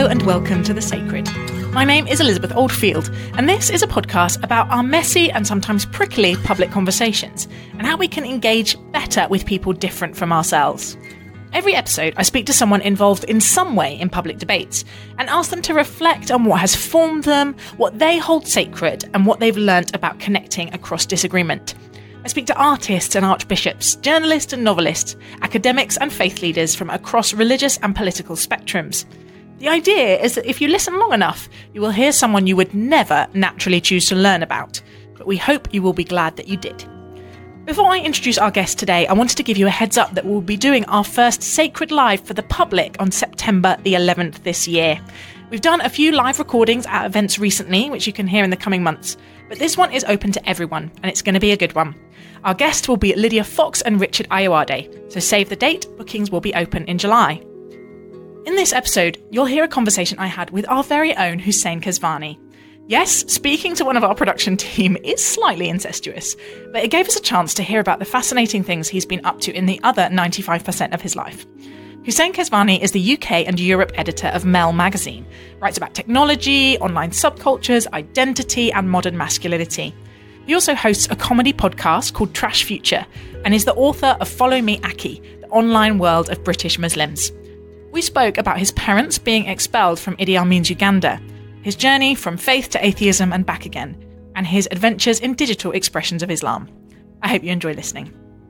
Hello and welcome to The Sacred. My name is Elizabeth Oldfield, and this is a podcast about our messy and sometimes prickly public conversations and how we can engage better with people different from ourselves. Every episode, I speak to someone involved in some way in public debates and ask them to reflect on what has formed them, what they hold sacred, and what they've learnt about connecting across disagreement. I speak to artists and archbishops, journalists and novelists, academics and faith leaders from across religious and political spectrums. The idea is that if you listen long enough, you will hear someone you would never naturally choose to learn about, but we hope you will be glad that you did. Before I introduce our guest today, I wanted to give you a heads up that we'll be doing our first Sacred Live for the public on September the 11th this year. We've done a few live recordings at events recently, which you can hear in the coming months, but this one is open to everyone, and it's going to be a good one. Our guests will be Lydia Fox and Richard Ayoade, so save the date, bookings will be open in July. In this episode, you'll hear a conversation I had with our very own Hussein Kesvani. Yes, speaking to one of our production team is slightly incestuous, but it gave us a chance to hear about the fascinating things he's been up to in the other 95% of his life. Hussein Kesvani is the UK and Europe editor of Mel magazine, writes about technology, online subcultures, identity, and modern masculinity. He also hosts a comedy podcast called Trash Future and is the author of Follow Me Aki, the online world of British Muslims. We spoke about his parents being expelled from Idi Amin's Uganda, his journey from faith to atheism and back again, and his adventures in digital expressions of Islam. I hope you enjoy listening.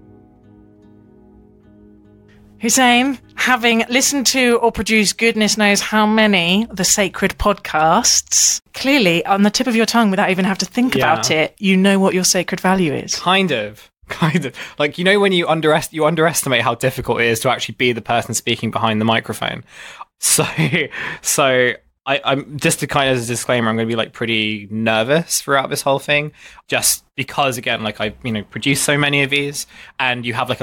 Hussein, having listened to or produced goodness knows how many The Sacred podcasts, clearly on the tip of your tongue without even having to think about it, you know what your sacred value is. Kind of. Like, you know, when you underestimate how difficult it is to actually be the person speaking behind the microphone. So I'm just to kind of as a disclaimer, I'm going to be like pretty nervous throughout this whole thing, just because again, like I, produce so many of these, and you have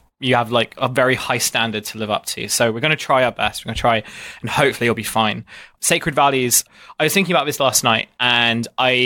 a very high standard to live up to. So we're going to try our best. We're going to try, and hopefully you'll be fine. Sacred values. I was thinking about this last night, and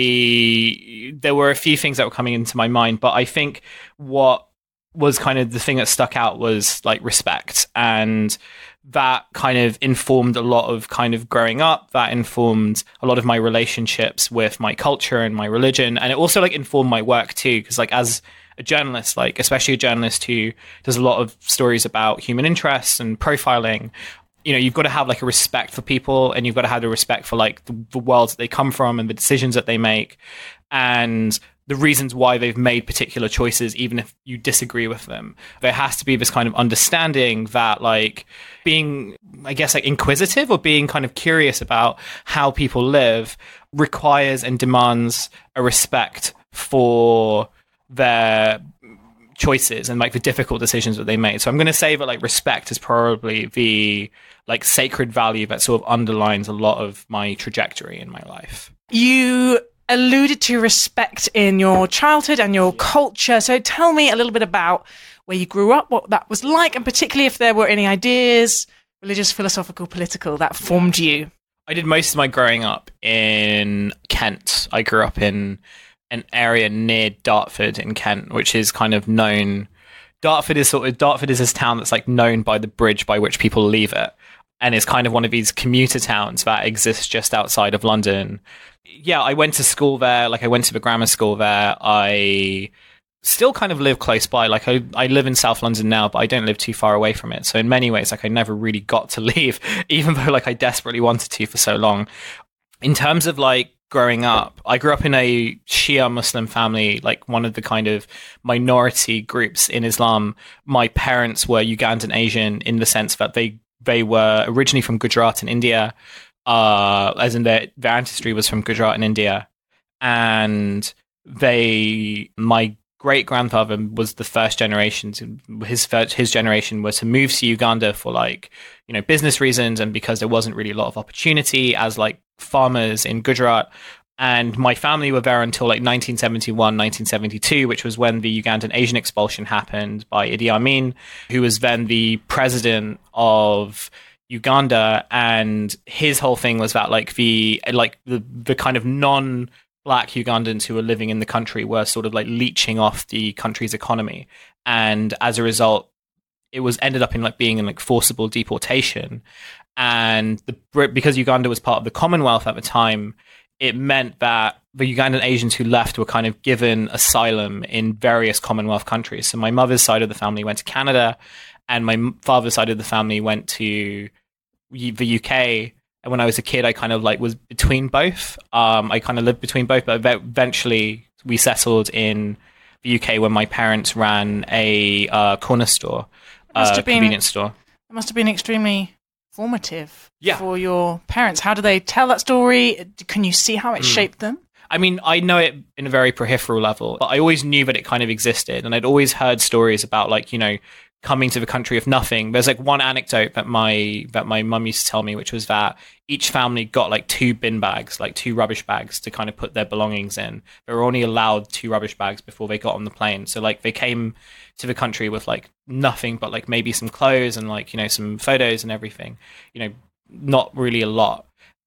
there were a few things that were coming into my mind, but I think what was kind of the thing that stuck out was like respect, and that kind of informed a lot of kind of growing up. That informed a lot of my relationships with my culture and my religion, and it also like informed my work too, because like as a journalist, like especially a journalist who does a lot of stories about human interests and profiling, you've got to have like a respect for people, and you've got to have a respect for like the worlds that they come from and the decisions that they make and the reasons why they've made particular choices, even if you disagree with them. There has to be this kind of understanding that like being, I guess, like inquisitive or being kind of curious about how people live requires and demands a respect for their choices and like the difficult decisions that they made. So I'm going to say that like respect is probably the like sacred value that sort of underlines a lot of my trajectory in my life. You alluded to respect in your childhood and your culture. So tell me a little bit about where you grew up, what that was like, and particularly if there were any ideas, religious, philosophical, political, that formed you. I did most of my growing up in Kent. I grew up in an area near Dartford in Kent, which is kind of known. Dartford is this town that's like known by the bridge by which people leave it, and it's kind of one of these commuter towns that exists just outside of London. Yeah, I went to school there. Like I went to the grammar school there. I still kind of live close by. Like I live in South London now, but I don't live too far away from it. So in many ways, like I never really got to leave, even though like I desperately wanted to for so long. In terms of like growing up, I grew up in a Shia Muslim family, like one of the kind of minority groups in Islam. My parents were Ugandan Asian in the sense that they were originally from Gujarat in India, as in their ancestry was from Gujarat in India. And my great-grandfather was the first generation his generation was to move to Uganda for like, business reasons, and because there wasn't really a lot of opportunity as like farmers in Gujarat. And my family were there until like 1971, 1972, which was when the Ugandan Asian expulsion happened by Idi Amin, who was then the president of Uganda. And his whole thing was that like the kind of non-black Ugandans who were living in the country were sort of like leeching off the country's economy. And as a result, it was ended up in like being in like forcible deportation. And because Uganda was part of the Commonwealth at the time, it meant that the Ugandan Asians who left were kind of given asylum in various Commonwealth countries. So my mother's side of the family went to Canada, and my father's side of the family went to the UK. And when I was a kid, I kind of like was between both. I kind of lived between both, but eventually we settled in the UK when my parents ran a corner store, convenience store. It must have been extremely formative for your parents. How do they tell that story? Can you see how it shaped them? I mean, I know it in a very peripheral level, but I always knew that it kind of existed. And I'd always heard stories about like, you know, coming to the country of nothing. There's like one anecdote that my mum used to tell me, which was that each family got like 2 bin bags, like 2 rubbish bags to kind of put their belongings in. They were only allowed 2 rubbish bags before they got on the plane. So like they came to the country with like nothing but like maybe some clothes and like, you know, some photos and everything, you know, not really a lot.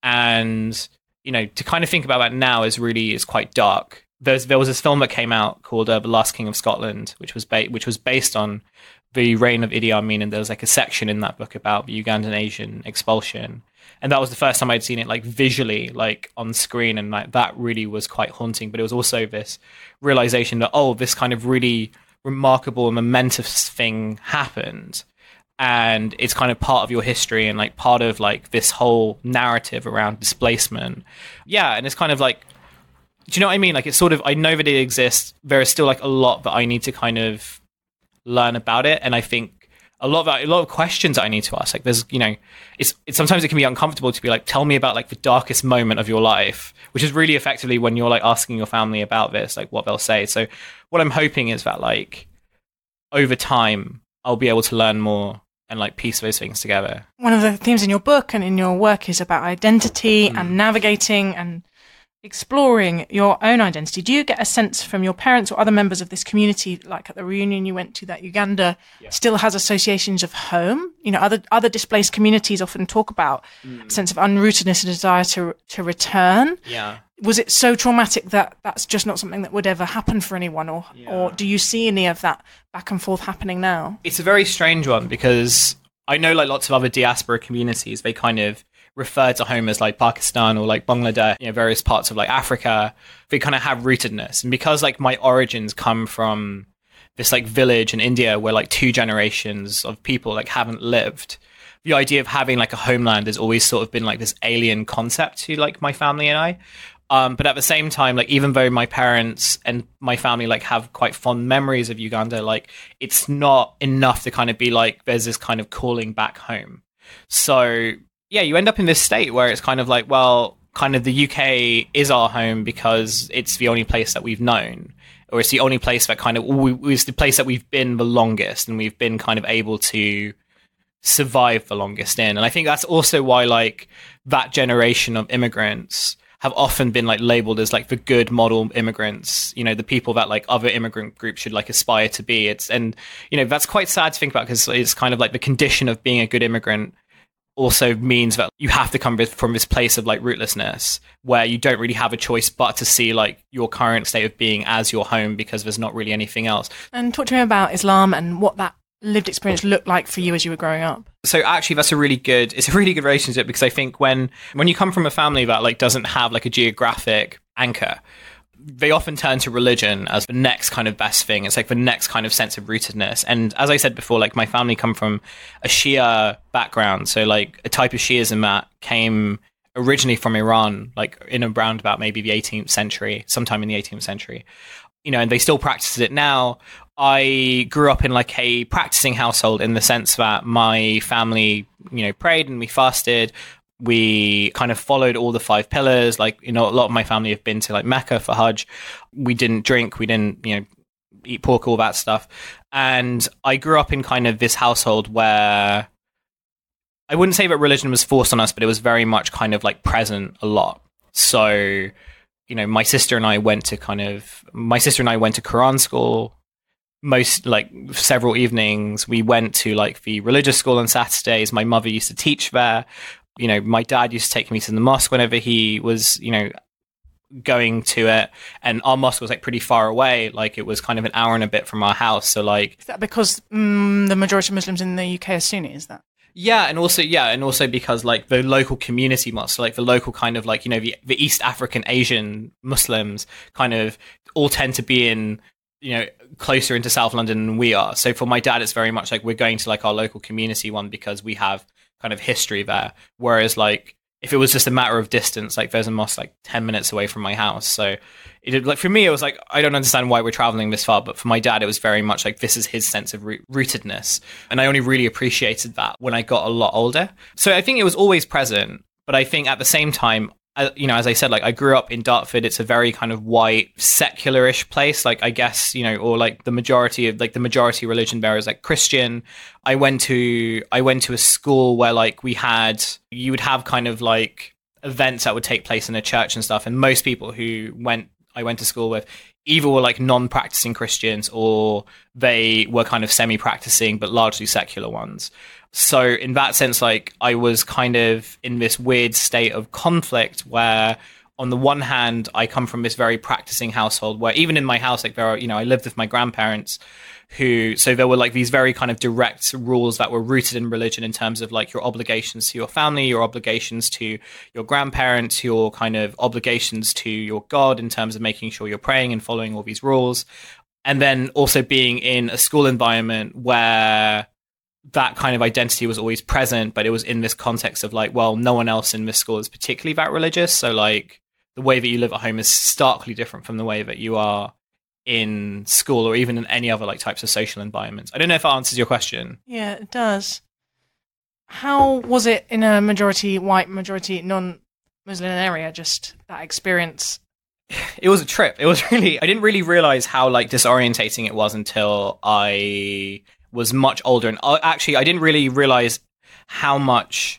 And, you know, to kind of think about that now is quite dark. There was this film that came out called The Last King of Scotland, which was based on the reign of Idi Amin, and there was like a section in that book about the Ugandan Asian expulsion, and that was the first time I'd seen it like visually, like on screen, and like that really was quite haunting. But it was also this realization that this kind of really remarkable and momentous thing happened, and it's kind of part of your history and like part of like this whole narrative around displacement. And it's kind of like, do you know what I mean? Like it's sort of, I know that it exists. There is still like a lot that I need to kind of learn about it, and I think a lot of questions I need to ask. Like there's, you know, it's sometimes it can be uncomfortable to be like, tell me about like the darkest moment of your life, which is really effectively when you're like asking your family about this, like what they'll say. So what I'm hoping is that like over time I'll be able to learn more and like piece those things together. One of the themes in your book and in your work is about identity and navigating and exploring your own identity. Do you get a sense from your parents or other members of this community, like at the reunion you went to, that Uganda still has associations of home? You know, other displaced communities often talk about a sense of unrootedness and desire to return. Yeah. Was it so traumatic that that's just not something that would ever happen for anyone, or do you see any of that back and forth happening now? It's a very strange one, because I know like lots of other diaspora communities, they kind of refer to home as like Pakistan or like Bangladesh, you know, various parts of like Africa. They kind of have rootedness. And because like my origins come from this like village in India where like 2 generations of people like haven't lived, the idea of having like a homeland has always sort of been like this alien concept to like my family and I. But at the same time, like even though my parents and my family like have quite fond memories of Uganda, like it's not enough to kind of be like there's this kind of calling back home. So yeah, you end up in this state where it's kind of like, well, kind of the UK is our home because it's the only place that we've known, or it's the only place that kind of is the place that we've been the longest, and we've been kind of able to survive the longest in. And I think that's also why like that generation of immigrants have often been like labeled as like the good model immigrants, you know, the people that like other immigrant groups should like aspire to be. And you know, that's quite sad to think about, because it's kind of like the condition of being a good immigrant also means that you have to come from this place of like rootlessness, where you don't really have a choice but to see like your current state of being as your home, because there's not really anything else. And talk to me about Islam and what that lived experience looked like for you as you were growing up. So actually it's a really good relationship, because I think when you come from a family that like doesn't have like a geographic anchor, they often turn to religion as the next kind of best thing. It's like the next kind of sense of rootedness. And as I said before, like my family come from a Shia background. So like a type of Shiism that came originally from Iran, like in around about maybe the 18th century, sometime in the 18th century, you know, and they still practice it now. I grew up in like a practicing household in the sense that my family, you know, prayed and we fasted. We kind of followed all the 5 pillars. Like, you know, a lot of my family have been to like Mecca for Hajj. We didn't drink. We didn't, you know, eat pork, all that stuff. And I grew up in kind of this household where I wouldn't say that religion was forced on us, but it was very much kind of like present a lot. So, you know, my sister and I went to Quran school. Most like several evenings. We went to like the religious school on Saturdays. My mother used to teach there. You know, my dad used to take me to the mosque whenever he was, you know, going to it, and our mosque was like pretty far away. Like it was kind of an hour and a bit from our house. So like, is that because the majority of Muslims in the UK are Sunni? Is that? Yeah, and also because like the local community mosques, like the local kind of like, you know, the East African Asian Muslims kind of all tend to be in, you know, closer into South London than we are. So for my dad, it's very much like we're going to like our local community one because we have kind of history there. Whereas like if it was just a matter of distance, like there's a mosque like 10 minutes away from my house. So it, like for me, it was like, I don't understand why we're traveling this far. But for my dad, it was very much like this is his sense of rootedness. And I only really appreciated that when I got a lot older. So I think it was always present. But I think at the same time, you know, as I said, like I grew up in Dartford. It's a very kind of white, secular-ish place. Like I guess, you know, or like the majority religion there is like Christian. I went to a school where like you would have kind of like events that would take place in a church and stuff. And most people I went to school with either were like non-practicing Christians or they were kind of semi-practicing but largely secular ones. So in that sense, like I was kind of in this weird state of conflict where on the one hand, I come from this very practicing household where even in my house, like there are, you know, I lived with my grandparents so there were like these very kind of direct rules that were rooted in religion in terms of like your obligations to your family, your obligations to your grandparents, your kind of obligations to your God in terms of making sure you're praying and following all these rules. And then also being in a school environment where that kind of identity was always present, but it was in this context of like, well, no one else in this school is particularly that religious. So like the way that you live at home is starkly different from the way that you are in school or even in any other like types of social environments. I don't know if that answers your question. Yeah, it does. How was it in a majority white, majority non-Muslim area, just that experience? It was a trip. It was really, I didn't really realize how like disorientating it was until I was much older. And actually, I didn't really realize how much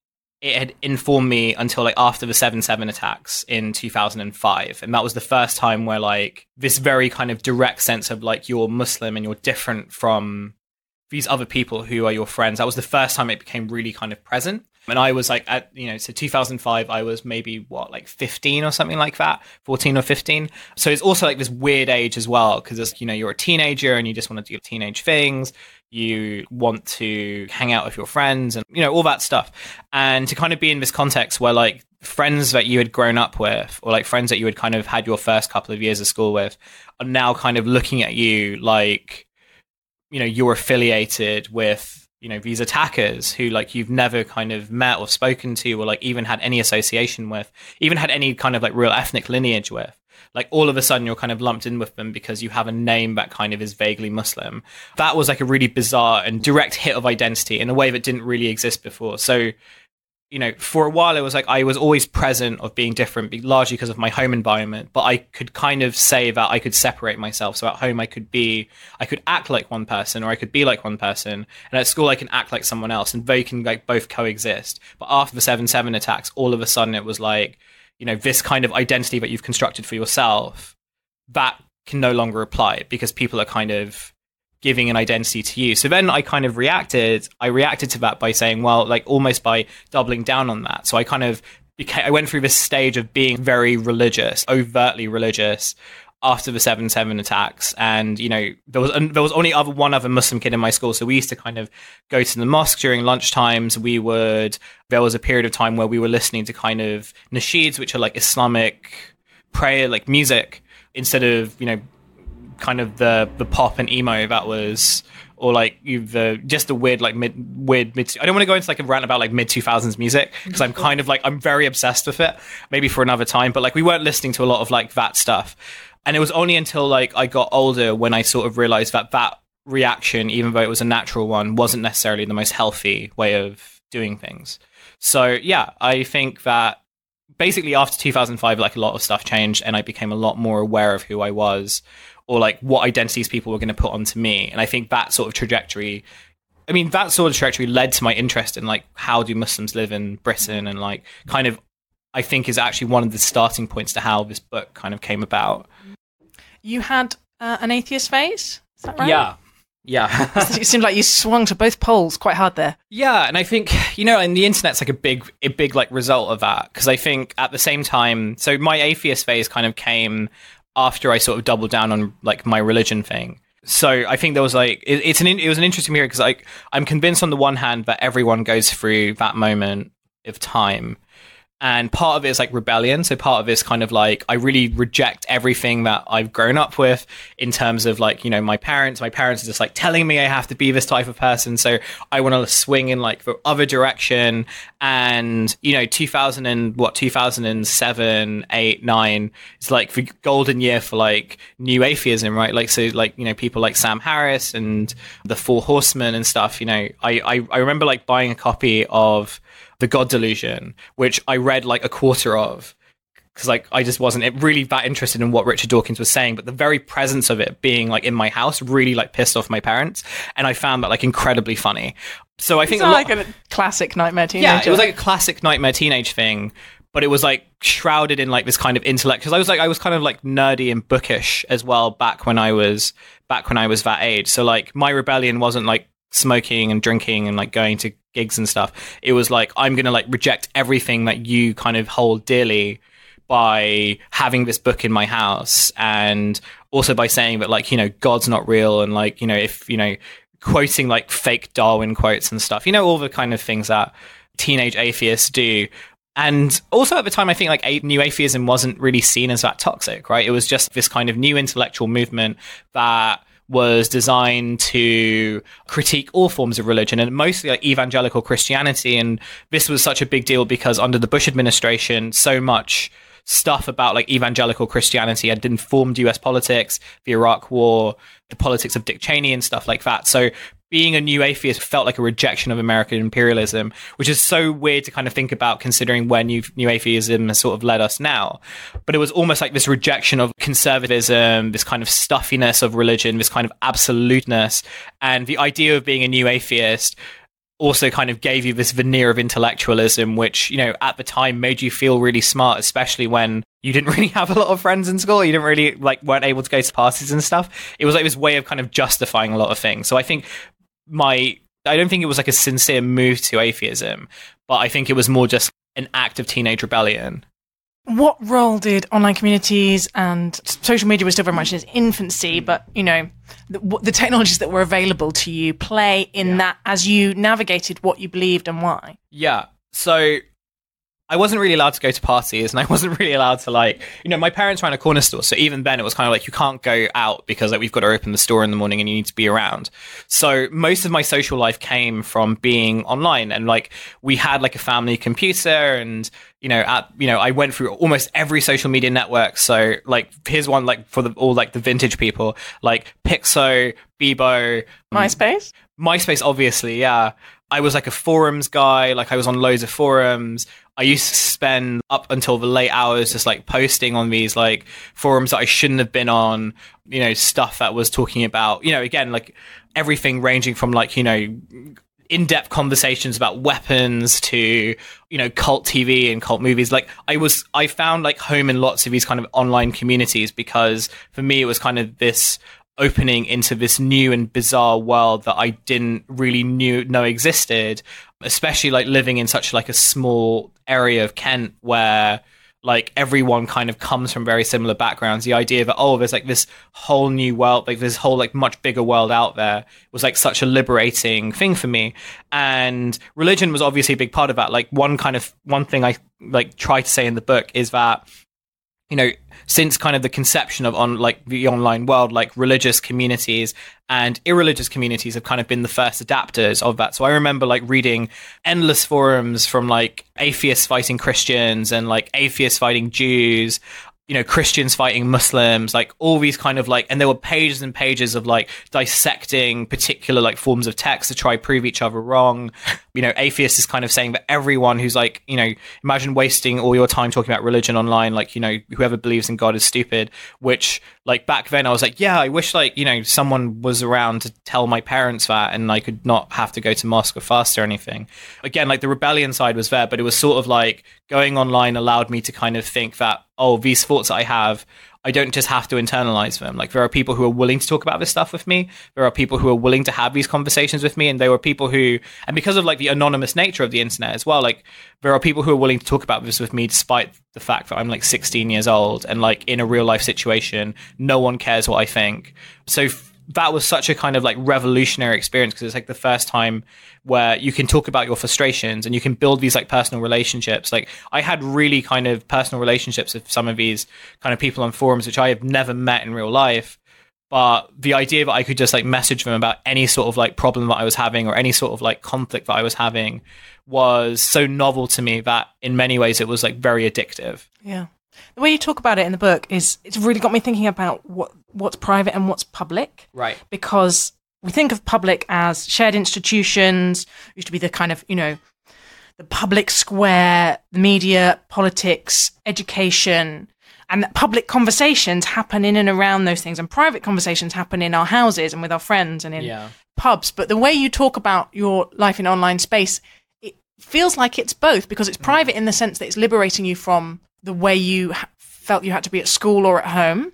it had informed me until like after the 7/7 attacks in 2005. And that was the first time where like this very kind of direct sense of like you're Muslim and you're different from these other people who are your friends. That was the first time it became really kind of present. And I was like, so 2005, I was maybe like 15 or something like that, 14 or 15. So it's also like this weird age as well, because, you know, you're a teenager and you just want to do teenage things. You want to hang out with your friends and, you know, all that stuff. And to kind of be in this context where like friends that you had grown up with or like friends that you had kind of had your first couple of years of school with are now kind of looking at you like, you know, you're affiliated with, you know, these attackers who like you've never kind of met or spoken to or like even had any association with, even had any kind of like real ethnic lineage with. Like all of a sudden you're kind of lumped in with them because you have a name that kind of is vaguely Muslim. That was like a really bizarre and direct hit of identity in a way that didn't really exist before. So, you know, for a while it was like I was always present of being different, largely because of my home environment, but I could kind of say that I could separate myself. So at home I could act like one person or I could be like one person, and at school I can act like someone else, and they can like both coexist. But after the 7/7 attacks, all of a sudden it was like, you know, this kind of identity that you've constructed for yourself, that can no longer apply because people are kind of giving an identity to you. So then I kind of reacted to that by saying, well, like almost by doubling down on that. So I kind of I went through this stage of being very religious, overtly religious after the 7/7 attacks. And, you know, there was only one other Muslim kid in my school. So we used to kind of go to the mosque during lunch times. There was a period of time where we were listening to kind of nasheeds, which are like Islamic prayer, like music, instead of, you know, kind of the pop and emo that was, or like just the weird like mid. I don't want to go into like a rant about like mid 2000s music because I'm kind of like I'm very obsessed with it. Maybe for another time, but like we weren't listening to a lot of like that stuff. And it was only until like I got older when I sort of realized that reaction, even though it was a natural one, wasn't necessarily the most healthy way of doing things. So yeah, I think that basically after 2005, like a lot of stuff changed and I became a lot more aware of who I was, or like what identities people were going to put onto me. And I think that sort of trajectory led to my interest in like how do Muslims live in Britain, and like kind of I think is actually one of the starting points to how this book kind of came about. You had an atheist phase, is that right? Yeah. It seemed like you swung to both poles quite hard there. Yeah, and I think, and the internet's like a big like result of that, because I think at the same time, so my atheist phase kind of came after I sort of doubled down on like my religion thing. So I think there was like it was an interesting period, because like I'm convinced on the one hand that everyone goes through that moment of time. And part of it is like rebellion. So part of it is kind of like, I really reject everything that I've grown up with in terms of like, my parents are just like telling me I have to be this type of person. So I want to swing in like the other direction. And, 2007, 8, 9 is like the golden year for like new atheism, right? Like, so like, people like Sam Harris and the Four Horsemen and stuff, I remember like buying a copy of The God Delusion, which I read like a quarter of, because like I just wasn't really that interested in what Richard Dawkins was saying, but the very presence of it being like in my house really like pissed off my parents, and I found that like incredibly funny. So I think like a classic nightmare teenager. Yeah, it was like a classic nightmare teenage thing, but it was like shrouded in like this kind of intellect, because I was kind of like nerdy and bookish as well back when I was that age. So like my rebellion wasn't like smoking and drinking and like going to gigs and stuff. It was like, I'm gonna like reject everything that you kind of hold dearly by having this book in my house, and also by saying that like God's not real, and like if quoting like fake Darwin quotes and stuff, all the kind of things that teenage atheists do. And also at the time, I think like new atheism wasn't really seen as that toxic, right? It was just this kind of new intellectual movement that was designed to critique all forms of religion, and mostly like evangelical Christianity. And this was such a big deal because under the Bush administration, so much stuff about like evangelical Christianity had informed US politics, the Iraq War, the politics of Dick Cheney and stuff like that. So being a new atheist felt like a rejection of American imperialism, which is so weird to kind of think about considering where new atheism has sort of led us now. But it was almost like this rejection of conservatism, this kind of stuffiness of religion, this kind of absoluteness. And the idea of being a new atheist also kind of gave you this veneer of intellectualism, which, at the time made you feel really smart, especially when you didn't really have a lot of friends in school. You didn't really weren't able to go to parties and stuff. It was like this way of kind of justifying a lot of things. So I think I don't think it was like a sincere move to atheism, but I think it was more just an act of teenage rebellion. What role did online communities and social media was still very much in its infancy, but, the technologies that were available to you play in that as you navigated what you believed and why? Yeah. So I wasn't really allowed to go to parties, and I wasn't really allowed to my parents ran a corner store. So even then it was kind of like, you can't go out because like we've got to open the store in the morning and you need to be around. So most of my social life came from being online, and like we had like a family computer, and I went through almost every social media network. So like here's one like for all like the vintage people, like Pixo, Bebo, MySpace, obviously, yeah. I was like a forums guy, like I was on loads of forums. I used to spend up until the late hours just like posting on these like forums that I shouldn't have been on, stuff that was talking about, again, like everything ranging from like, in-depth conversations about weapons to, cult TV and cult movies. Like I found like home in lots of these kind of online communities, because for me, it was kind of this opening into this new and bizarre world that I didn't really know existed, especially like living in such like a small area of Kent where like everyone kind of comes from very similar backgrounds. The idea that, there's like this whole new world, like this whole like much bigger world out there, was like such a liberating thing for me. And religion was obviously a big part of that. Like one thing I like try to say in the book is that, since kind of the conception of the online world, like religious communities and irreligious communities have kind of been the first adapters of that. So I remember like reading endless forums from like atheists fighting Christians and like atheists fighting Jews, Christians fighting Muslims, like all these kind of like, and there were pages and pages of like dissecting particular like forms of text to try prove each other wrong. Atheists is kind of saying that everyone who's like, imagine wasting all your time talking about religion online, like, whoever believes in God is stupid, which like back then I was like, yeah, I wish like, someone was around to tell my parents that and I could not have to go to mosque or fast or anything. Again, like the rebellion side was there, but it was sort of like going online allowed me to kind of think that oh, these thoughts that I have, I don't just have to internalize them. Like, there are people who are willing to talk about this stuff with me. There are people who are willing to have these conversations with me. And there were people who, and because of like the anonymous nature of the internet as well, like there are people who are willing to talk about this with me despite the fact that I'm like 16 years old and like in a real life situation, no one cares what I think. So that was such a kind of like revolutionary experience, because it's like the first time where you can talk about your frustrations and you can build these like personal relationships. Like, I had really kind of personal relationships with some of these kind of people on forums, which I have never met in real life. But the idea that I could just like message them about any sort of like problem that I was having or any sort of like conflict that I was having was so novel to me that in many ways it was like very addictive. Yeah. The way you talk about it in the book it's really got me thinking about what's private and what's public. Right. Because we think of public as shared institutions, used to be the kind of, the public square, the media, politics, education, and that public conversations happen in and around those things, and private conversations happen in our houses and with our friends and in pubs. But the way you talk about your life in online space, it feels like it's both, because it's private in the sense that it's liberating you from the way you felt you had to be at school or at home.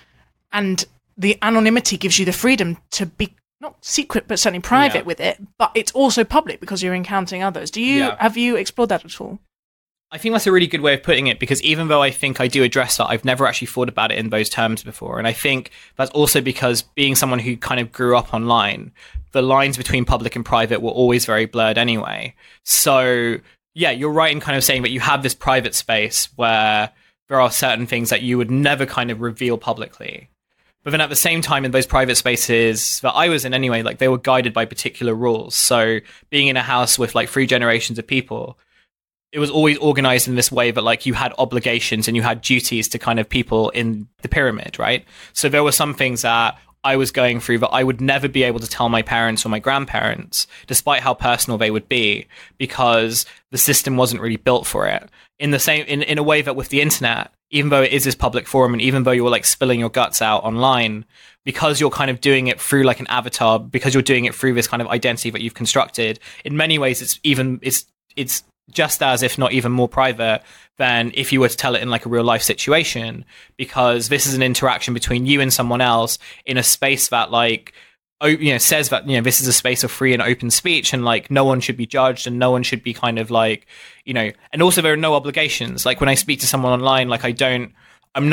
And the anonymity gives you the freedom to be not secret, but certainly private with it. But it's also public because you're encountering others. Have you explored that at all? I think that's a really good way of putting it, because even though I think I do address that, I've never actually thought about it in those terms before. And I think that's also because being someone who kind of grew up online, the lines between public and private were always very blurred anyway. So yeah, you're right in kind of saying that you have this private space where there are certain things that you would never kind of reveal publicly. But then at the same time, in those private spaces that I was in anyway, like they were guided by particular rules. So being in a house with like 3 generations of people, it was always organized in this way that like you had obligations and you had duties to kind of people in the pyramid, right? So there were some things that I was going through that I would never be able to tell my parents or my grandparents, despite how personal they would be, because the system wasn't really built for it. In the same, in a way that with the internet, even though it is this public forum, and even though you're like spilling your guts out online, because you're kind of doing it through like an avatar, because you're doing it through this kind of identity that you've constructed, in many ways, it's just as, if not even more private than if you were to tell it in like a real life situation, because this is an interaction between you and someone else in a space that like, says that, this is a space of free and open speech, and like no one should be judged and no one should be kind of like, and also there are no obligations. Like when I speak to someone online, like I'm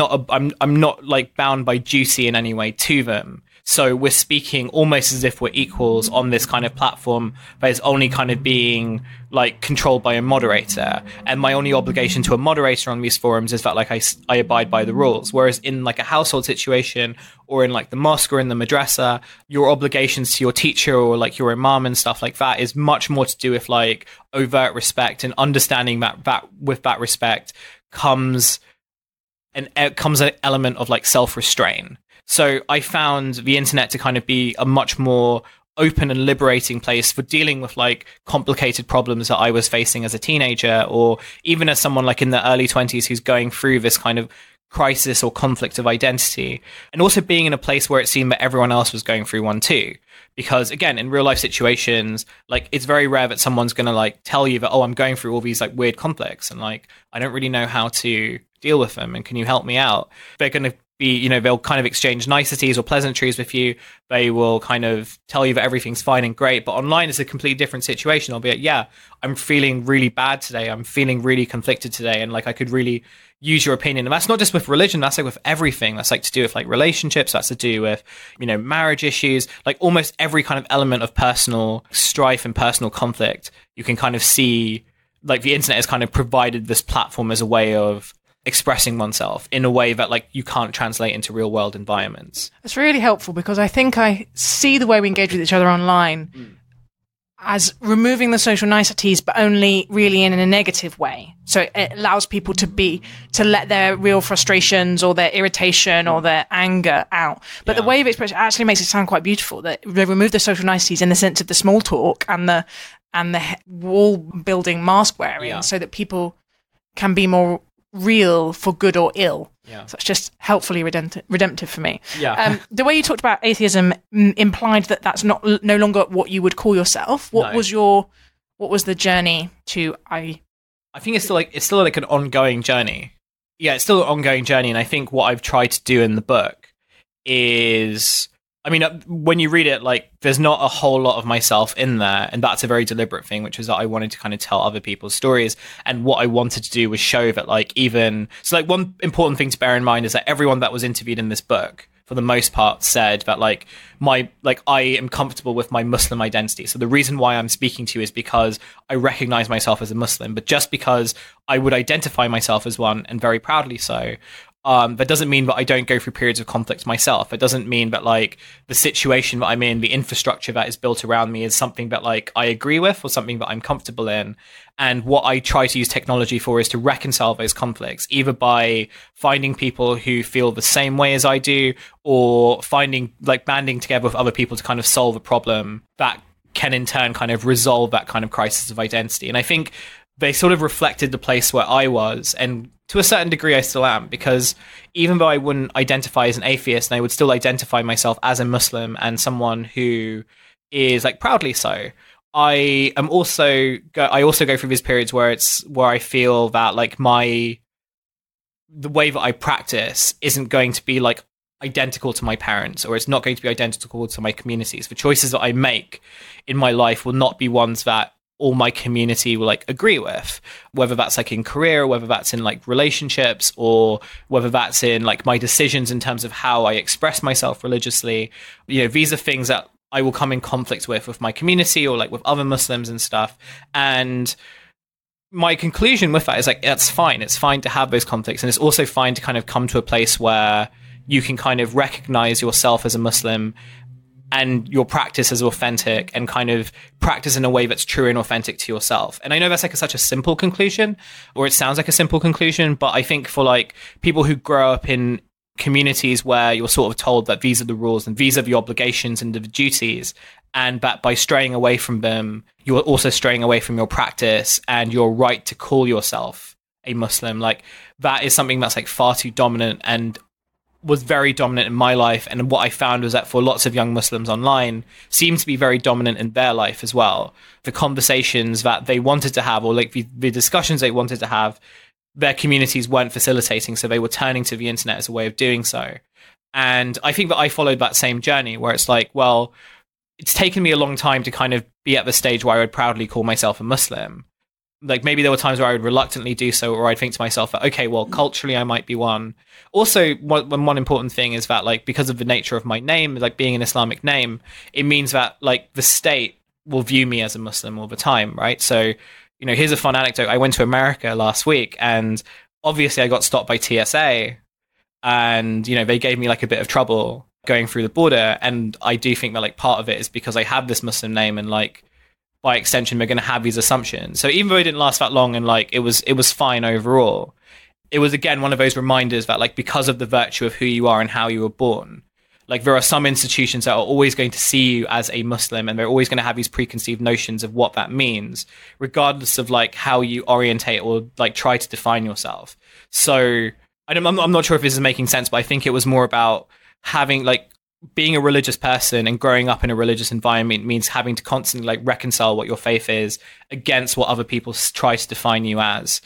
not like bound by duty in any way to them. So we're speaking almost as if we're equals on this kind of platform that is only kind of being like controlled by a moderator. And my only obligation to a moderator on these forums is that like I abide by the rules. Whereas in like a household situation or in like the mosque or in the madrasa, your obligations to your teacher or like your imam and stuff like that is much more to do with like overt respect and understanding that with that respect comes an element of like self-restraint. So I found the internet to kind of be a much more open and liberating place for dealing with like complicated problems that I was facing as a teenager, or even as someone like in the early 20s who's going through this kind of crisis or conflict of identity, and also being in a place where it seemed that everyone else was going through one too. Because again, in real life situations, like it's very rare that someone's going to like tell you that, oh, I'm going through all these like weird conflicts and like I don't really know how to deal with them, and can you help me out? They're going to be, they'll kind of exchange niceties or pleasantries with you. They will kind of tell you that everything's fine and great. But online is a completely different situation. I'll be like, yeah, I'm feeling really bad today. I'm feeling really conflicted today. And like, I could really use your opinion. And that's not just with religion. That's like with everything. That's like to do with like relationships. That's to do with, marriage issues, like almost every kind of element of personal strife and personal conflict. You can kind of see like the internet has kind of provided this platform as a way of expressing oneself in a way that like you can't translate into real world environments. It's really helpful, because I think I see the way we engage with each other online as removing the social niceties, but only really in a negative way. So it allows people to let their real frustrations or their irritation or their anger out. But the way of expression actually makes it sound quite beautiful, that they remove the social niceties in the sense of the small talk and the wall building mask wearing, so that people can be more real for good or ill. So it's just helpfully redemptive for me. The way you talked about atheism implied that that's no longer what you would call yourself. What was the journey to? I think it's still like an ongoing journey. yeah, it's still an ongoing journey. And I think what I've tried to do in the book is, I mean, when you read it, like, there's not a whole lot of myself in there. And that's a very deliberate thing, which is that I wanted to kind of tell other people's stories. And what I wanted to do was show that, like, one important thing to bear in mind is that everyone that was interviewed in this book, for the most part, said that, like, I am comfortable with my Muslim identity. So the reason why I'm speaking to you is because I recognize myself as a Muslim. But just because I would identify myself as one, and very proudly so, that doesn't mean that I don't go through periods of conflict myself. It doesn't mean that, like, the situation that I'm in, the infrastructure that is built around me is something that, like, I agree with or something that I'm comfortable in. And what I try to use technology for is to reconcile those conflicts, either by finding people who feel the same way as I do, or banding together with other people to kind of solve a problem that can in turn kind of resolve that kind of crisis of identity. And I think they sort of reflected the place where I was, and to a certain degree I still am, because even though I wouldn't identify as an atheist, and I would still identify myself as a Muslim and someone who is, like, proudly so, I also go through these periods where I feel that, like, the way that I practice isn't going to be, like, identical to my parents, or it's not going to be identical to my communities. The choices that I make in my life will not be ones that all my community will, like, agree with, whether that's, like, in career, whether that's in, like, relationships, or whether that's in, like, my decisions in terms of how I express myself religiously. You know, these are things that I will come in conflict with my community, or, like, with other Muslims and stuff. And my conclusion with that is, like, that's fine. It's fine to have those conflicts. And it's also fine to kind of come to a place where you can kind of recognize yourself as a Muslim and your practice as authentic, and kind of practice in a way that's true and authentic to yourself. And I know that's, like, such a simple conclusion, or it sounds like a simple conclusion, but I think for, like, people who grow up in communities where you're sort of told that these are the rules and these are the obligations and the duties, and that by straying away from them, you're also straying away from your practice and your right to call yourself a Muslim, like, that is something that's, like, far too dominant, and was very dominant in my life. And what I found was that for lots of young Muslims online, seemed to be very dominant in their life as well. The conversations that they wanted to have, or, like, the discussions they wanted to have, their communities weren't facilitating, so they were turning to the internet as a way of doing so. And I think that I followed that same journey, where it's like, well, it's taken me a long time to kind of be at the stage where I would proudly call myself a Muslim. Like, maybe there were times where I would reluctantly do so, or I'd think to myself that, okay, well, culturally I might be one. Also, one important thing is that, like, because of the nature of my name, like, being an Islamic name, it means that, like, the state will view me as a Muslim all the time, right? So, you know, here's a fun anecdote. I went to America last week, and obviously I got stopped by TSA, and, you know, they gave me, like, a bit of trouble going through the border. And I do think that, like, part of it is because I have this Muslim name, and, like, by extension, we're going to have these assumptions. So even though it didn't last that long, and, like, it was fine overall, it was, again, one of those reminders that, like, because of the virtue of who you are and how you were born, like, there are some institutions that are always going to see you as a Muslim, and they're always going to have these preconceived notions of what that means, regardless of, like, how you orientate or, like, try to define yourself. So I'm not sure if this is making sense, but I think it was more about having, like, being a religious person and growing up in a religious environment means having to constantly, like, reconcile what your faith is against what other people try to define you as.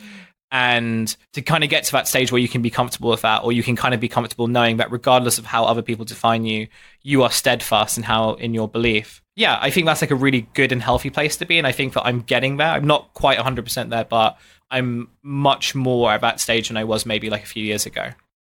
And to kind of get to that stage where you can be comfortable with that, or you can kind of be comfortable knowing that regardless of how other people define you, you are steadfast in your belief. Yeah, I think that's, like, a really good and healthy place to be. And I think that I'm getting there. I'm not quite 100% there, but I'm much more at that stage than I was maybe, like, a few years ago.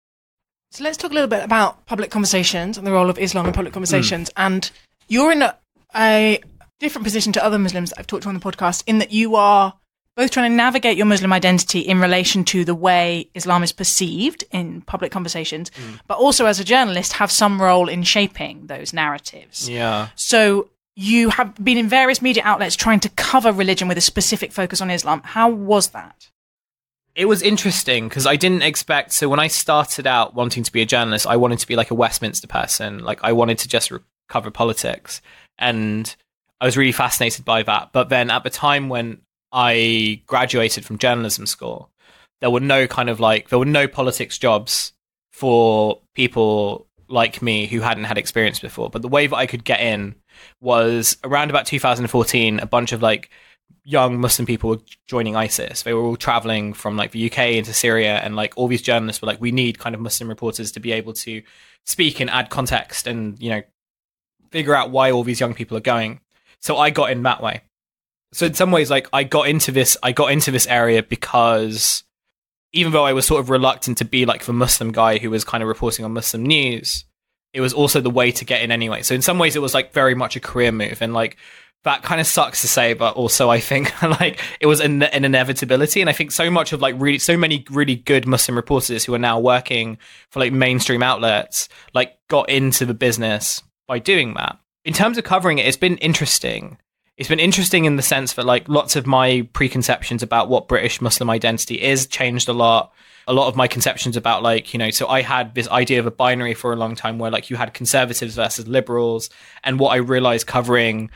So let's talk a little bit about public conversations and the role of Islam in public conversations. And you're in a different position to other Muslims that I've talked to on the podcast, in that you are both trying to navigate your Muslim identity in relation to the way Islam is perceived in public conversations, but also as a journalist have some role in shaping those narratives. Yeah. So you have been in various media outlets trying to cover religion with a specific focus on Islam. How was that? It was interesting because I didn't expect. So when I started out wanting to be a journalist, I wanted to be, like, a Westminster person. Like, I wanted to just cover politics, and I was really fascinated by that. But then at the time when I graduated from journalism school, there were no politics jobs for people like me who hadn't had experience before. But the way that I could get in was around about 2014, a bunch of, like, young Muslim people were joining ISIS. They were all traveling from like the UK into Syria, and like all these journalists were like, we need kind of Muslim reporters to be able to speak and add context and, you know, figure out why all these young people are going. So I got in that way. So in some ways, like I got into this area because even though I was sort of reluctant to be like the Muslim guy who was kind of reporting on Muslim news, it was also the way to get in anyway. So in some ways it was like very much a career move, and like that kind of sucks to say, but also I think like it was an inevitability. And I think so much of like so many really good Muslim reporters who are now working for like mainstream outlets, like got into the business by doing that. In terms of covering it, it's been interesting. It's been interesting in the sense that like lots of my preconceptions about what British Muslim identity is changed a lot. A lot of my conceptions about like, you know, so I had this idea of a binary for a long time where like you had conservatives versus liberals. And what I realized covering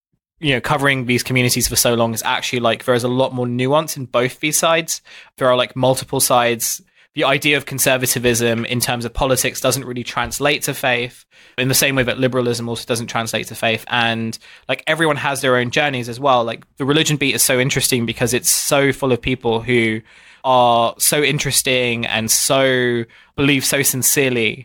these communities for so long is actually like there is a lot more nuance in both these sides. There are like multiple sides. The idea of conservatism in terms of politics doesn't really translate to faith in the same way that liberalism also doesn't translate to faith. And like everyone has their own journeys as well. Like the religion beat is so interesting because it's so full of people who are so interesting and so believe so sincerely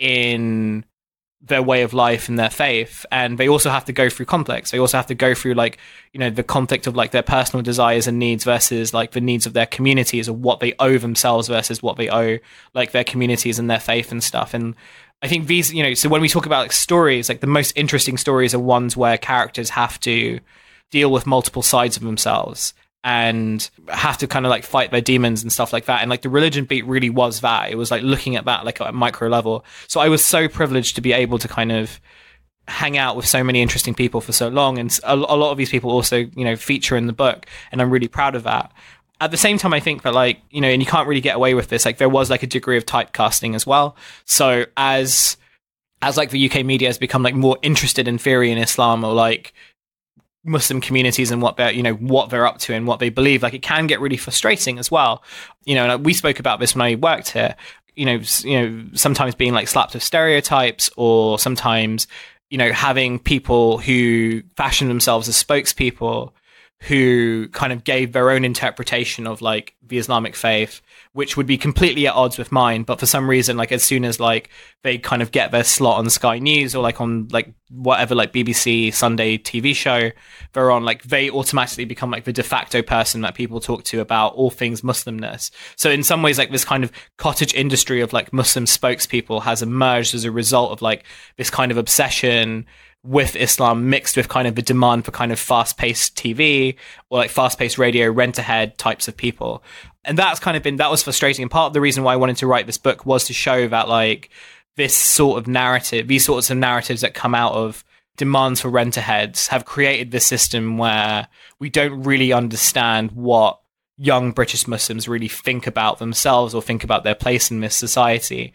in their way of life and their faith. And they also have to go through conflicts. They also have to go through like, you know, the conflict of like their personal desires and needs versus like the needs of their communities, or what they owe themselves versus what they owe like their communities and their faith and stuff. And I think these, you know, so when we talk about like stories, like the most interesting stories are ones where characters have to deal with multiple sides of themselves and have to kind of like fight their demons and stuff like that. And like the religion beat really was that. It was like looking at that like at a micro level. So I was so privileged to be able to kind of hang out with so many interesting people for so long. And a lot of these people also, you know, feature in the book, and I'm really proud of that. At the same time, I think that like, you know, and you can't really get away with this, like there was like a degree of typecasting as well. So as like the UK media has become like more interested in theory in Islam, or like Muslim communities and what they're up to and what they believe, like it can get really frustrating as well. You know, and we spoke about this when I worked here, you know, sometimes being like slapped with stereotypes, or sometimes, you know, having people who fashion themselves as spokespeople who kind of gave their own interpretation of like the Islamic faith, which would be completely at odds with mine. But for some reason, like as soon as like they kind of get their slot on Sky News or like on like whatever like BBC Sunday TV show they're on, like they automatically become like the de facto person that people talk to about all things Muslimness. So in some ways, like this kind of cottage industry of like Muslim spokespeople has emerged as a result of like this kind of obsession with Islam, mixed with kind of the demand for kind of fast-paced TV or like fast-paced radio, rent-ahead types of people. And that's kind of that was frustrating. And part of the reason why I wanted to write this book was to show that like this sort of narrative, these sorts of narratives that come out of demands for rent-aheads have created this system where we don't really understand what young British Muslims really think about themselves or think about their place in this society.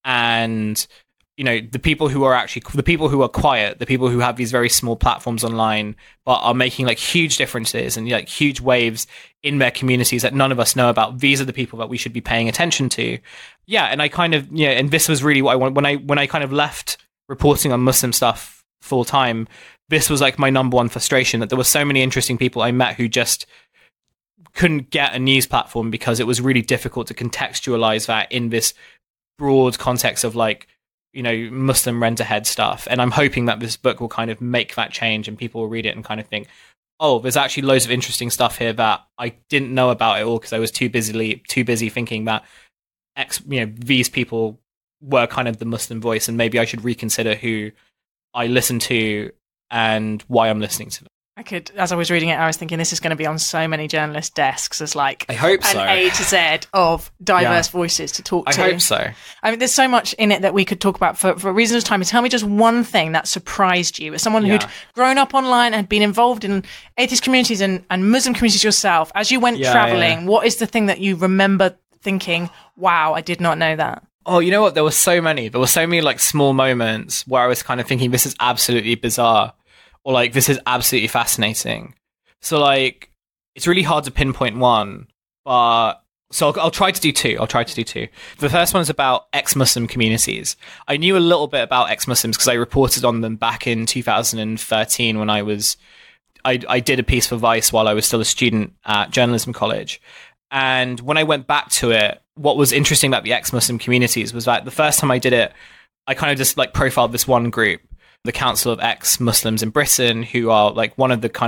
And you know, the people who are quiet, the people who have these very small platforms online, but are making like huge differences and like huge waves in their communities that none of us know about. These are the people that we should be paying attention to. Yeah. And I kind of, yeah, and this was really what I want when I kind of left reporting on Muslim stuff full time. This was like my number one frustration, that there were so many interesting people I met who just couldn't get a news platform because it was really difficult to contextualize that in this broad context of like, you know, Muslim rent-ahead stuff. And I'm hoping that this book will kind of make that change and people will read it and kind of think, oh, there's actually loads of interesting stuff here that I didn't know about it all because I was too busy thinking that these people were kind of the Muslim voice, and maybe I should reconsider who I listen to and why I'm listening to them. As I was reading it, I was thinking this is going to be on so many journalist desks as like I hope so. an A to Z of diverse voices to talk to. I hope so. I mean, there's so much in it that we could talk about for reasons of time. Tell me just one thing that surprised you as someone who'd grown up online and been involved in atheist communities and Muslim communities yourself. As you went traveling, what is the thing that you remember thinking, wow, I did not know that? Oh, you know what? There were so many like small moments where I was kind of thinking, this is absolutely bizarre. Or like, this is absolutely fascinating. So like, it's really hard to pinpoint one, but so I'll try to do two. The first one is about ex-Muslim communities. I knew a little bit about ex-Muslims because I reported on them back in 2013 when I was I did a piece for Vice while I was still a student at journalism college. And when I went back to it, what was interesting about the ex-Muslim communities was that the first time I did it, I kind of just like profiled this one group, the Council of Ex-Muslims in Britain, who are like one of the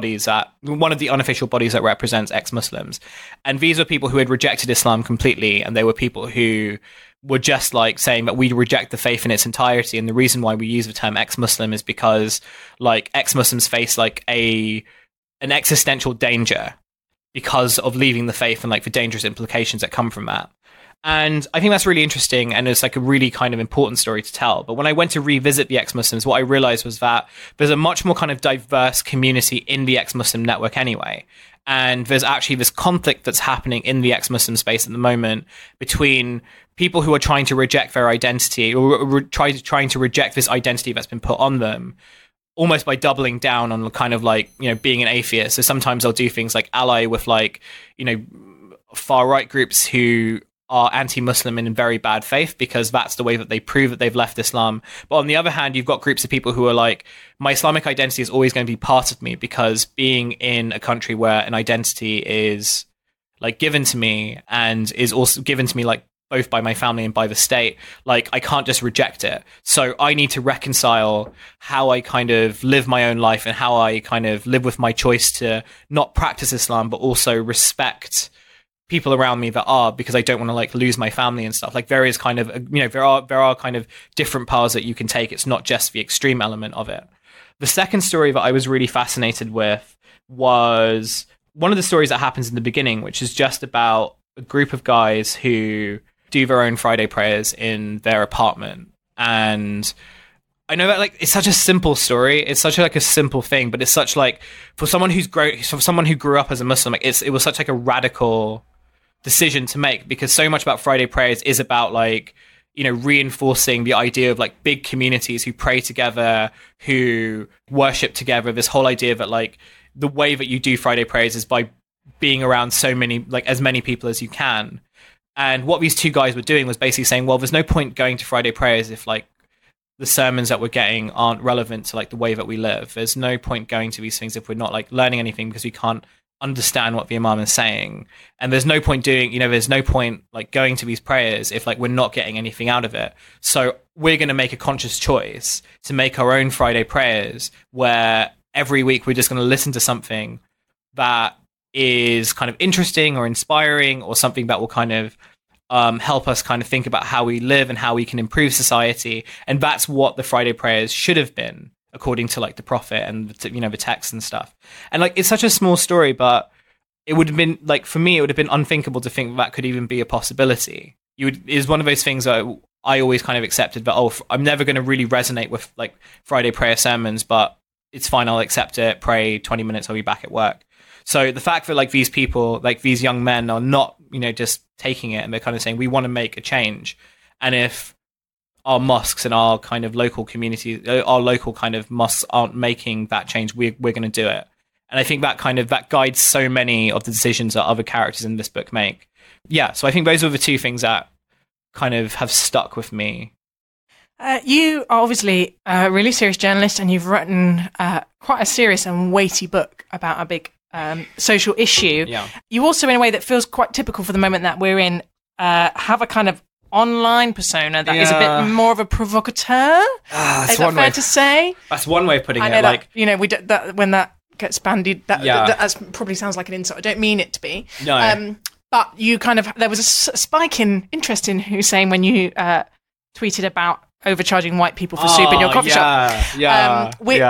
unofficial bodies that represents ex-Muslims. And these were people who had rejected Islam completely. And they were people who were just like saying that we reject the faith in its entirety. And the reason why we use the term ex-Muslim is because like ex-Muslims face like an existential danger because of leaving the faith and like the dangerous implications that come from that. And I think that's really interesting, and it's like a really kind of important story to tell. But when I went to revisit the ex-Muslims, what I realized was that there's a much more kind of diverse community in the ex-Muslim network anyway. And there's actually this conflict that's happening in the ex-Muslim space at the moment between people who are trying to reject their identity or trying to reject this identity that's been put on them, almost by doubling down on kind of like, you know, being an atheist. So sometimes they'll do things like ally with like, you know, far right groups who are anti-Muslim and in very bad faith because that's the way that they prove that they've left Islam. But on the other hand, you've got groups of people who are like, my Islamic identity is always going to be part of me because being in a country where an identity is like given to me and is also given to me like both by my family and by the state, like I can't just reject it. So I need to reconcile how I kind of live my own life and how I kind of live with my choice to not practice Islam, but also respect people around me that are, because I don't want to like lose my family and stuff. Like various kind of, you know, there are kind of different paths that you can take. It's not just the extreme element of it. The second story that I was really fascinated with was one of the stories that happens in the beginning, which is just about a group of guys who do their own Friday prayers in their apartment. And I know that like it's such a simple story. It's such like a simple thing, but it's such like for someone who grew up as a Muslim, like it was such like a radical decision to make, because so much about Friday prayers is about like, you know, reinforcing the idea of like big communities who pray together, who worship together. This whole idea that like the way that you do Friday prayers is by being around so many, like as many people as you can. And what these two guys were doing was basically saying, well, there's no point going to Friday prayers if like the sermons that we're getting aren't relevant to like the way that we live. There's no point going to these things if we're not like learning anything because we can't understand what the imam is saying. And there's no point there's no point like going to these prayers if like we're not getting anything out of it. So we're going to make a conscious choice to make our own Friday prayers where every week we're just going to listen to something that is kind of interesting or inspiring or something that will kind of help us kind of think about how we live and how we can improve society. And that's what the Friday prayers should have been, according to like the Prophet and the text and stuff. And like it's such a small story, but it would have been like, for me, it would have been unthinkable to think that could even be a possibility. Is one of those things that I always kind of accepted, but I'm never going to really resonate with like Friday prayer sermons, but it's fine, I'll accept it, pray 20 minutes, I'll be back at work. So the fact that like these people, like these young men are not, just taking it and they're kind of saying, we want to make a change. And if our mosques and our kind of local communities, our local kind of mosques aren't making that change, we're going to do it. And I think that guides so many of the decisions that other characters in this book make. Yeah, so I think those are the two things that kind of have stuck with me. You are obviously a really serious journalist, and you've written quite a serious and weighty book about a big social issue. Yeah. You also, in a way that feels quite typical for the moment that we're in, have a kind of online persona that is a bit more of a provocateur. Is that fair to say? That's one way of putting it. That, we do, that when that gets bandied, that probably sounds like an insult. I don't mean it to be. No. But you kind of, there was a spike in interest in Hussein when you tweeted about overcharging white people for soup in your coffee shop. Which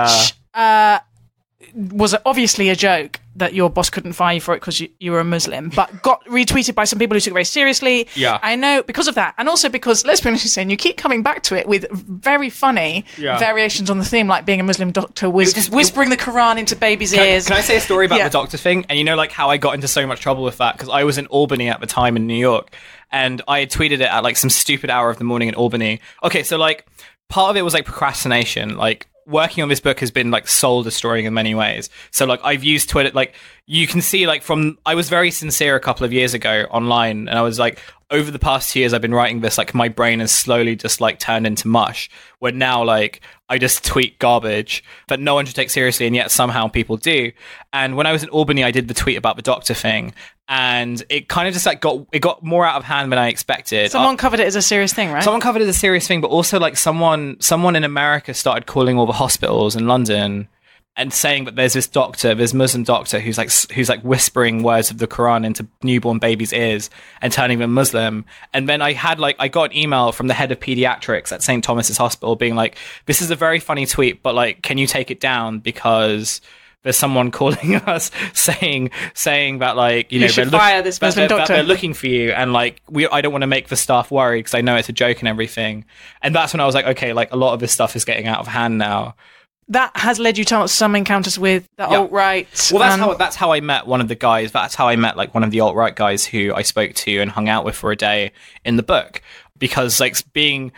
was obviously a joke that your boss couldn't fire you for it because you were a Muslim, but got retweeted by some people who took it very seriously. Yeah. I know because of that, and also because, let's be honest, Hussein, you keep coming back to it with very funny variations on the theme, like being a Muslim doctor whispering the Quran into babies' ears. Can I say a story about the doctor thing? And like how I got into so much trouble with that, because I was in Albany at the time in New York, and I had tweeted it at like some stupid hour of the morning in Albany. Okay, so like part of it was like procrastination, like working on this book has been like soul destroying in many ways. So like I've used Twitter, like you can see like I was very sincere a couple of years ago online, and I was like, over the past 2 years I've been writing this, like my brain has slowly just like turned into mush, where now like I just tweet garbage that no one should take seriously, and yet somehow people do. And when I was in Albany, I did the tweet about the doctor thing, and it kind of just like got more out of hand than I expected. Someone covered it as a serious thing, right? Someone covered it as a serious thing, but also like someone in America started calling all the hospitals in London and saying that there's this Muslim doctor who's like whispering words of the Quran into newborn babies' ears and turning them Muslim. And then I got an email from the head of pediatrics at St. Thomas's Hospital being like, this is a very funny tweet, but like, can you take it down because there's someone calling us saying that like, you should fire this Muslim doctor. They're looking for you, and like I don't want to make the staff worried because I know it's a joke and everything. And that's when I was like, okay, like a lot of this stuff is getting out of hand now. That has led you to some encounters with the alt-right. Well, that's how I met one of the guys. That's how I met like one of the alt-right guys who I spoke to and hung out with for a day in the book. Because like being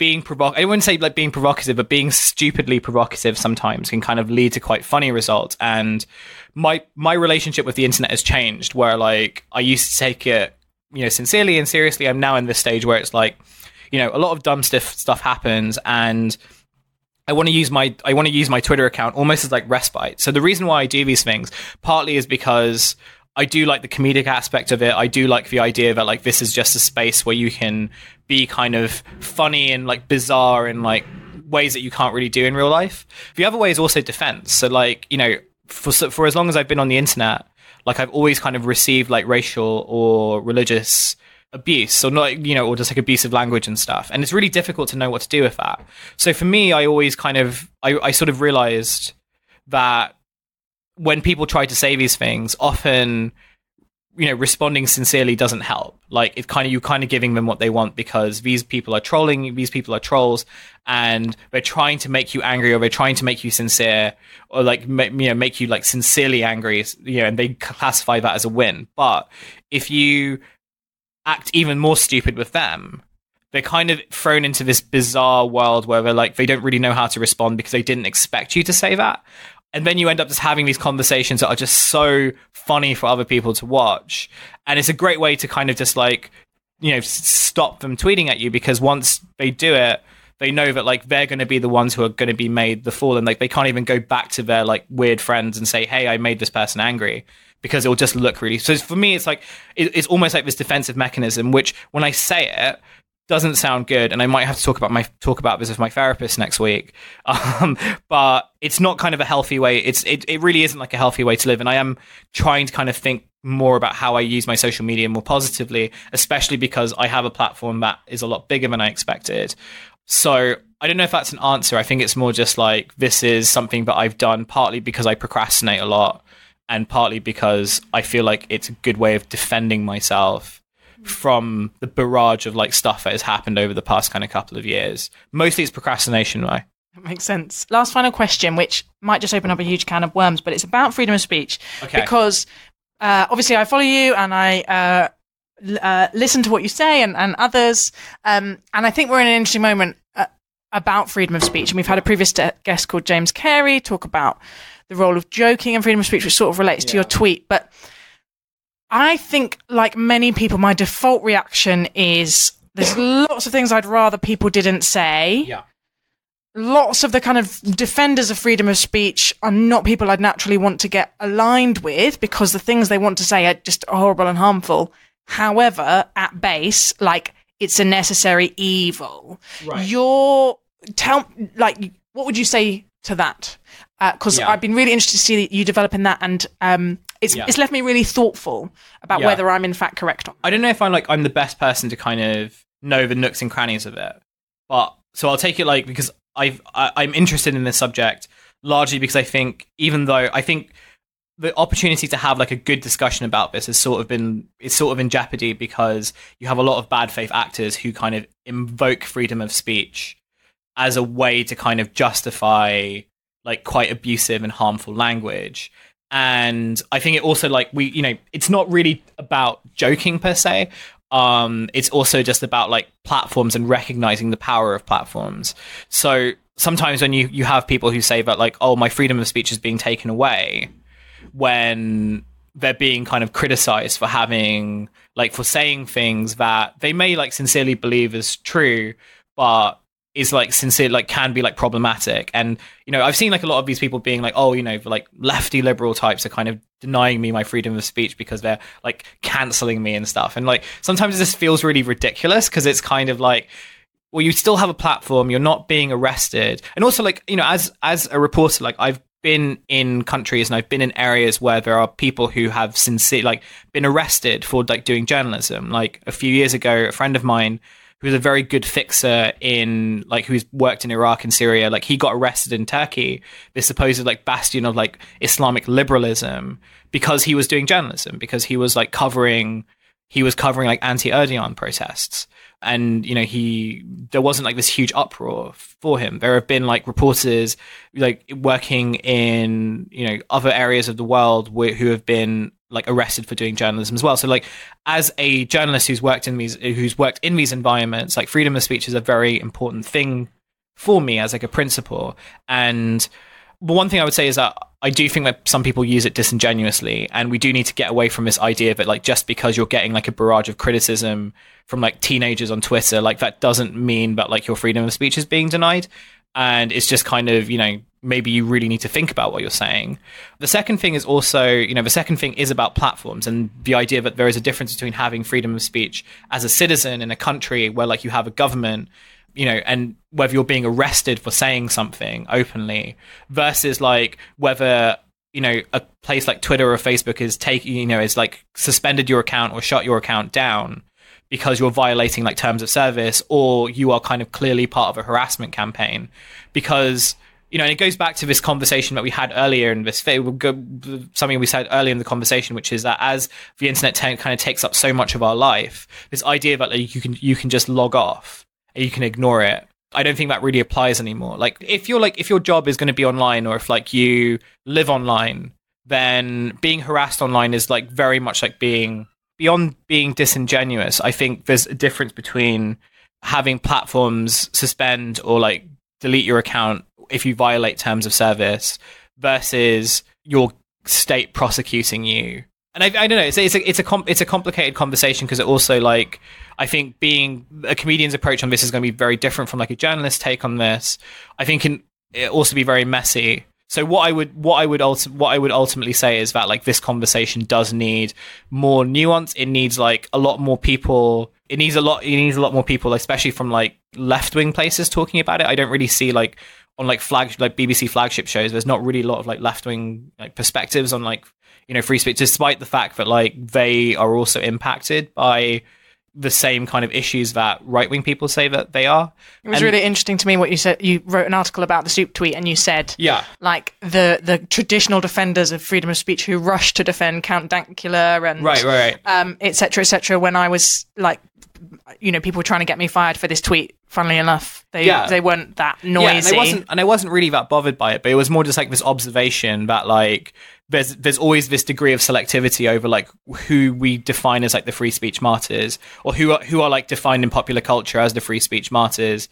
I wouldn't say like being provocative, but being stupidly provocative sometimes can kind of lead to quite funny results. And my relationship with the internet has changed, where like I used to take it, sincerely and seriously. I'm now in this stage where it's like, a lot of dumb stuff happens, and I want to use my Twitter account almost as like respite. So the reason why I do these things partly is because I do like the comedic aspect of it. I do like the idea that like this is just a space where you can be kind of funny and like bizarre in like ways that you can't really do in real life. The other way is also defense. So like, for as long as I've been on the internet, like I've always kind of received like racial or religious abuse, or not, or just like abusive language and stuff. And it's really difficult to know what to do with that. So for me, I always kind of, I sort of realized that when people try to say these things, often, responding sincerely doesn't help. Like you're kind of giving them what they want, because these people are trolling, these people are trolls, and they're trying to make you angry, or they're trying to make you sincere, or like, make you like sincerely angry, and they classify that as a win. But if you act even more stupid with them, they're kind of thrown into this bizarre world where they're like, they don't really know how to respond because they didn't expect you to say that. And then you end up just having these conversations that are just so funny for other people to watch. And it's a great way to kind of just like, stop them tweeting at you, because once they do it, they know that like they're going to be the ones who are going to be made the fool. And like, they can't even go back to their like weird friends and say, hey, I made this person angry, because it'll just look really. So for me, it's like, it's almost like this defensive mechanism, which when I say it, doesn't sound good, and I might have to talk about this with my therapist next week. But it's not kind of a healthy way. It really isn't like a healthy way to live. And I am trying to kind of think more about how I use my social media more positively, especially because I have a platform that is a lot bigger than I expected. So I don't know if that's an answer. I think it's more just like, this is something that I've done partly because I procrastinate a lot, and partly because I feel like it's a good way of defending myself from the barrage of like stuff that has happened over the past kind of couple of years. Mostly it's procrastination, though. That makes sense. Last final question, which might just open up a huge can of worms, but it's about freedom of speech. Okay. Because obviously I follow you, and I listen to what you say, and others. And I think we're in an interesting moment about freedom of speech. And we've had a previous guest called James Carey talk about the role of joking and freedom of speech, which sort of relates to your tweet. But I think, like many people, my default reaction is there's lots of things I'd rather people didn't say. Yeah. Lots of the kind of defenders of freedom of speech are not people I'd naturally want to get aligned with, because the things they want to say are just horrible and harmful. However, at base, like, it's a necessary evil. Right. What would you say to that? Because I've been really interested to see you develop in that, and it's left me really thoughtful about whether I'm in fact correct on. I don't know if I'm the best person to kind of know the nooks and crannies of it, but so I'll take it because I'm interested in this subject largely because I think, even though I think the opportunity to have like a good discussion about this is sort of in jeopardy, because you have a lot of bad faith actors who kind of invoke freedom of speech as a way to kind of justify like quite abusive and harmful language. And I think it also it's not really about joking per se. It's also just about like platforms and recognizing the power of platforms. So sometimes when you have people who say that like, oh, my freedom of speech is being taken away, when they're being kind of criticized for having like for saying things that they may like sincerely believe is true, but is like sincere, like can be like problematic. And, you know, I've seen like a lot of these people being like, oh, you know, like lefty liberal types are kind of denying me my freedom of speech because they're like canceling me and stuff. And like, sometimes this feels really ridiculous because it's kind of like, well, you still have a platform, you're not being arrested. And also like, you know, as a reporter, like I've been in countries and I've been in areas where there are people who have been arrested for like doing journalism. Like a few years ago, a friend of mine who was a very good fixer in like who's worked in Iraq and Syria, like he got arrested in Turkey, this supposed like bastion of like Islamic liberalism, because he was doing journalism, because he was covering like anti-Erdogan protests. And, you know, there wasn't like this huge uproar for him. There have been like reporters like working in, you know, other areas of the world who have been like arrested for doing journalism as well. So like as a journalist who's worked in these environments, like freedom of speech is a very important thing for me as like a principle. And one thing I would say is that I do think that some people use it disingenuously, and we do need to get away from this idea that like just because you're getting like a barrage of criticism from like teenagers on Twitter, like that doesn't mean that like your freedom of speech is being denied. And it's just kind of, you know, maybe you really need to think about what you're saying. The second thing is also, you know, about platforms and the idea that there is a difference between having freedom of speech as a citizen in a country where like you have a government, you know, and whether you're being arrested for saying something openly versus like whether, you know, a place like Twitter or Facebook is like suspended your account or shut your account down because you're violating like terms of service, or you are kind of clearly part of a harassment campaign. Because, you know, and it goes back to this conversation that we had earlier in this something we said earlier in the conversation, which is that as the internet kind of takes up so much of our life, this idea that like, you can just log off and you can ignore it, I don't think that really applies anymore. Like if your job is going to be online, or if like you live online, then being harassed online is like very much like beyond being disingenuous. I think there's a difference between having platforms suspend or like delete your account if you violate terms of service versus your state prosecuting you. And I don't know, it's a complicated conversation, because it also like, I think being a comedian's approach on this is going to be very different from like a journalist take on this. I think it also be very messy. So what I would ultimately say is that like this conversation does need more nuance. It needs like a lot more people. It needs a lot more people, especially from like left-wing places, talking about it. I don't really see like on like BBC flagship shows, there's not really a lot of like left-wing like perspectives on like, you know, free speech, despite the fact that like they are also impacted by the same kind of issues that right-wing people say that they are. It was really interesting to me what you said. You wrote an article about the Soup tweet, and you said, yeah, like the traditional defenders of freedom of speech who rushed to defend Count Dankula and right, et cetera, when I was like, you know, people were trying to get me fired for this tweet. Funnily enough, they weren't that noisy. Yeah, and I wasn't really that bothered by it, but it was more just like this observation that like there's always this degree of selectivity over like who we define as like the free speech martyrs, or who are like defined in popular culture as the free speech martyrs.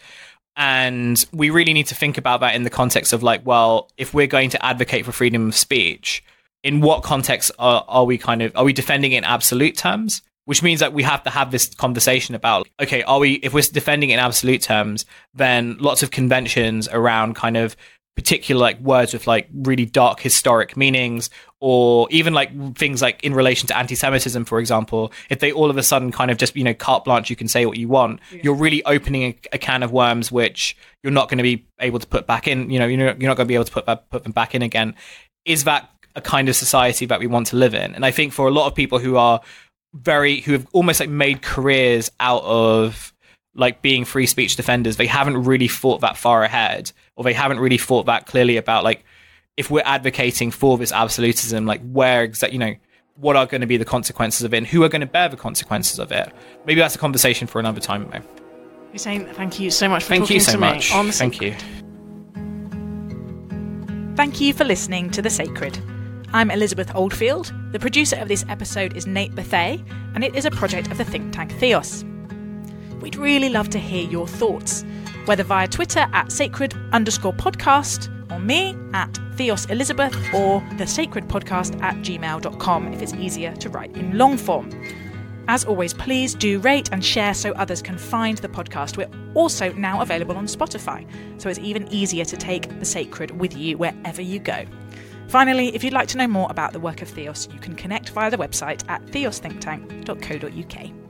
And we really need to think about that in the context of like, well, if we're going to advocate for freedom of speech, in what context are we defending it in absolute terms? Which means that we have to have this conversation about, okay, if we're defending it in absolute terms, then lots of conventions around kind of particular like words with like really dark historic meanings, or even like things like in relation to anti-Semitism, for example, if they all of a sudden kind of just, you know, carte blanche, you can say what you want, you're really opening a can of worms which you're not going to be able to put back in, you know, you're not going to be able to put them back in again. Is that a kind of society that we want to live in? And I think for a lot of people who have almost like made careers out of like being free speech defenders, they haven't really thought that far ahead, or they haven't really thought that clearly about like, if we're advocating for this absolutism, like where exactly, you know, what are going to be the consequences of it, and who are going to bear the consequences of it. Maybe that's a conversation for another time, though. Hussein, thank you so much for talking to me. Thank you so much. Thank you. Thank you for listening to The Sacred. I'm Elizabeth Oldfield. The producer of this episode is Nate Bethay, and it is a project of the think tank Theos. We'd really love to hear your thoughts, whether via Twitter at sacred_podcast, or me at Theos Elizabeth, or thesacredpodcast@gmail.com if it's easier to write in long form. As always, please do rate and share so others can find the podcast. We're also now available on Spotify, so it's even easier to take the sacred with you wherever you go. Finally, if you'd like to know more about the work of Theos, you can connect via the website at theosthinktank.co.uk.